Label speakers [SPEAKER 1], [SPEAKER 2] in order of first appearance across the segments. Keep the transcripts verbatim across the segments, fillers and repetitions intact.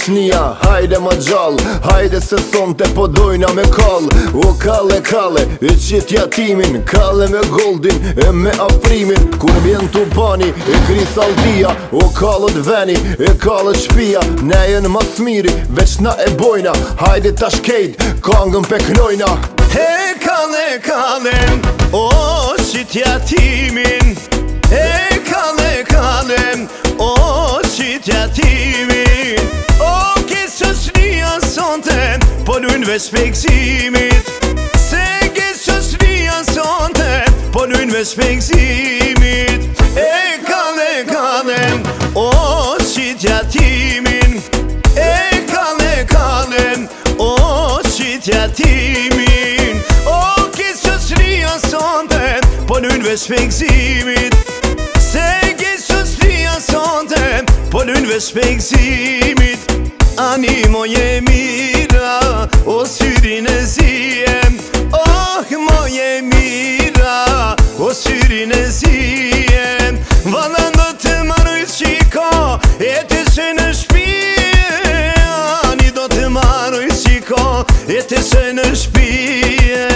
[SPEAKER 1] shoqnia, hajde ma gjall, hajde se sonte po dojna me kall. O kalle kalle, e qit jatimin, kalle me goldin, e me afrimin. Kur vjen tupani, e kris aldia, o kallët veni, e kallët shpia. Ne jen mas miri, veç na e bojna, hajde ta shkejt, kangën pe knojna.
[SPEAKER 2] E kalle kalle, o qit jatimin. E kalle kalle, o qit jatimin. O kisë shnia sonte, po lujnë veç peksimit. Se kisë shnia sonte, po lujnë veç peksimit. E kalle kalle, o qit jatimin. E kalle kalle, o qit jatimin. O kisë shnia sonte, po lujnë veç peksimit. Se kisë shnia sonte, po lujnë veç peksimit. Ani moje mira, o syrin e zijem. Oh, moje mira, o syrin e zijem. Valla do të marrë qiko, e të se në shpije. Ani do të marrë qiko, e të se në shpije.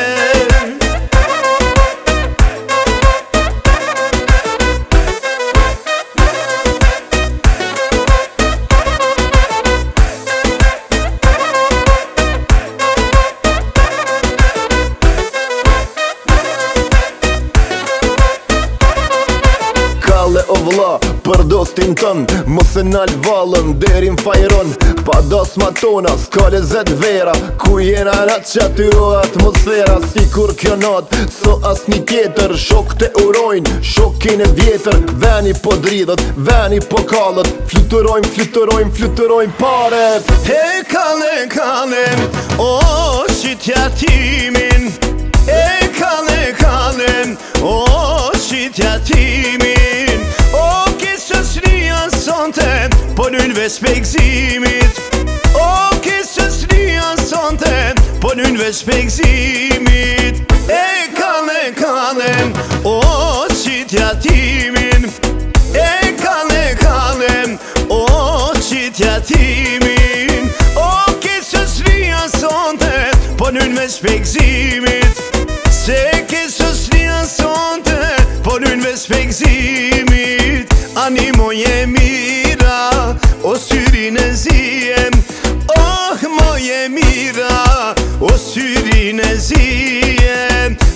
[SPEAKER 1] O vla, për dostin tën, mos e nal valën, derin fajron. Pa dos ma tona, s'ka lezet vera, ku jena rat që aty o atmosfera. Si kur kjo nat, so as një tjetër, shok të urojnë, shokin e vjetër. Veni po dridhët, veni po kallët, fluturojnë, fluturojnë, fluturojnë paret.
[SPEAKER 2] E kalle kalle, o qit jatimin. E kalle kalle, o qit jatimin. O kisë shnia sonte, po lujnë veç peksimit. O kisë shnia sonte, po lujnë veç peksimit. E kalle kalle, o qit jatimin. E kalle kalle, o qit jatimin. O kisë shnia sonte, po lujnë veç peksimit. Se kisë shnia sonte, po lujnë veç peksimit. Ani moje mira, o syrin e zijem. Oh, moje mira, o syrin e zijem.